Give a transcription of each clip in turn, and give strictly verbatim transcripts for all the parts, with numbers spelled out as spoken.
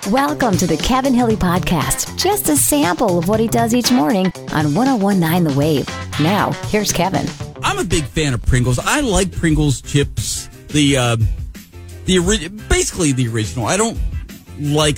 Welcome to the Kevin Hilly Podcast. Just a sample of what he does each morning on one oh one point nine The Wave. Now, here's Kevin. I'm a big fan of Pringles. I like Pringles chips. The uh, the ori- basically the original. I don't like.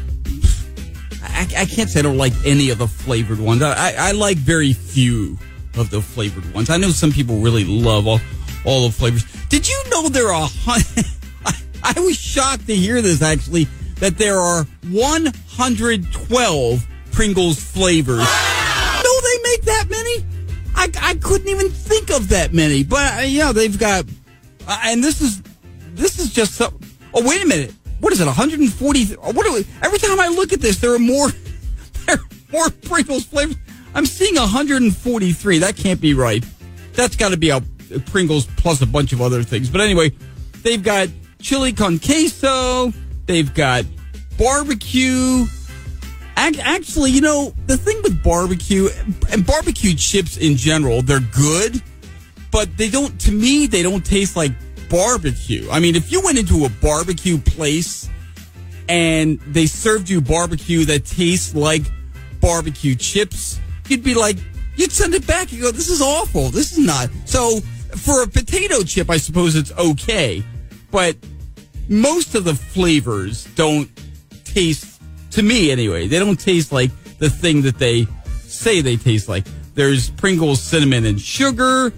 I, I can't say I don't like any of the flavored ones. I, I like very few of the flavored ones. I know some people really love all, all the flavors. Did you know there are? I, I was shocked to hear this actually. That there are one hundred twelve Pringles flavors. No, they make that many? I, I couldn't even think of that many. But, uh, yeah, they've got... Uh, and this is this is just... So, oh, wait a minute. What is it, one hundred forty? What are we, every time I look at this, there are more, there are more Pringles flavors. I'm seeing one hundred forty-three. That can't be right. That's got to be a, a Pringles plus a bunch of other things. But anyway, they've got chili con queso... They've got barbecue. Actually, you know, the thing with barbecue and barbecue chips in general, they're good, but they don't, to me, they don't taste like barbecue. I mean, if you went into a barbecue place and they served you barbecue that tastes like barbecue chips, you'd be like, you'd send it back. You go, this is awful. This is not. So for a potato chip, I suppose it's okay, but most of the flavors don't taste, to me anyway, they don't taste like the thing that they say they taste like. There's Pringles cinnamon and sugar,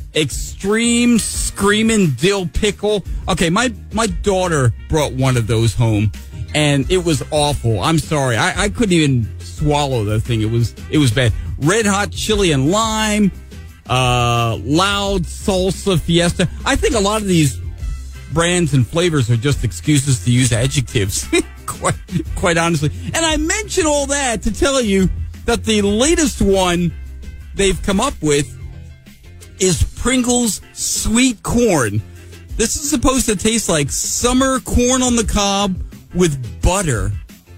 extreme screaming dill pickle. Okay, my, my daughter brought one of those home, and it was awful. I'm sorry. I, I couldn't even swallow the thing. It was it was bad. Red hot chili and lime, uh, loud salsa fiesta. I think a lot of these brands and flavors are just excuses to use adjectives, quite, quite honestly. And I mention all that to tell you that the latest one they've come up with is Pringles sweet corn. This is supposed to taste like summer corn on the cob with butter.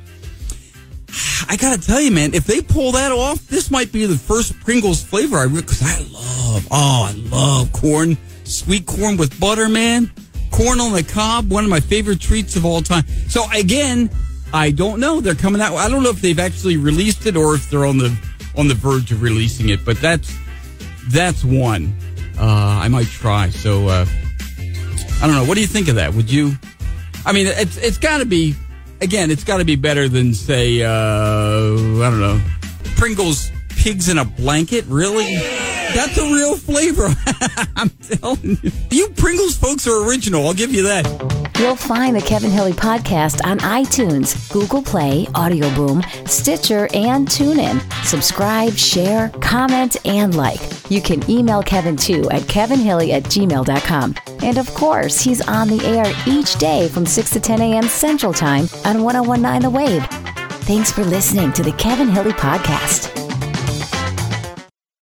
I gotta tell you, man, if they pull that off, this might be the first Pringles flavor I because I love, oh, I love corn, sweet corn with butter, man. Corn on the cob, one of my favorite treats of all time. So again, I don't know. They're coming out. I don't know if they've actually released it or if they're on the on the verge of releasing it. But that's that's one uh, I might try. So uh, I don't know. What do you think of that? Would you? I mean, it's it's got to be. Again, it's got to be better than say uh, I don't know, Pringles pigs in a blanket. Really? That's a real flavor. I'm telling you. You Pringles folks are original. I'll give you that. You'll find the Kevin Hilly Podcast on iTunes, Google Play, Audio Boom, Stitcher, and TuneIn. Subscribe, share, comment, and like. You can email Kevin, too, at kevinhilly at gmail dot com. And, of course, he's on the air each day from six to ten a.m. Central Time on one oh one point nine The Wave. Thanks for listening to the Kevin Hilly Podcast.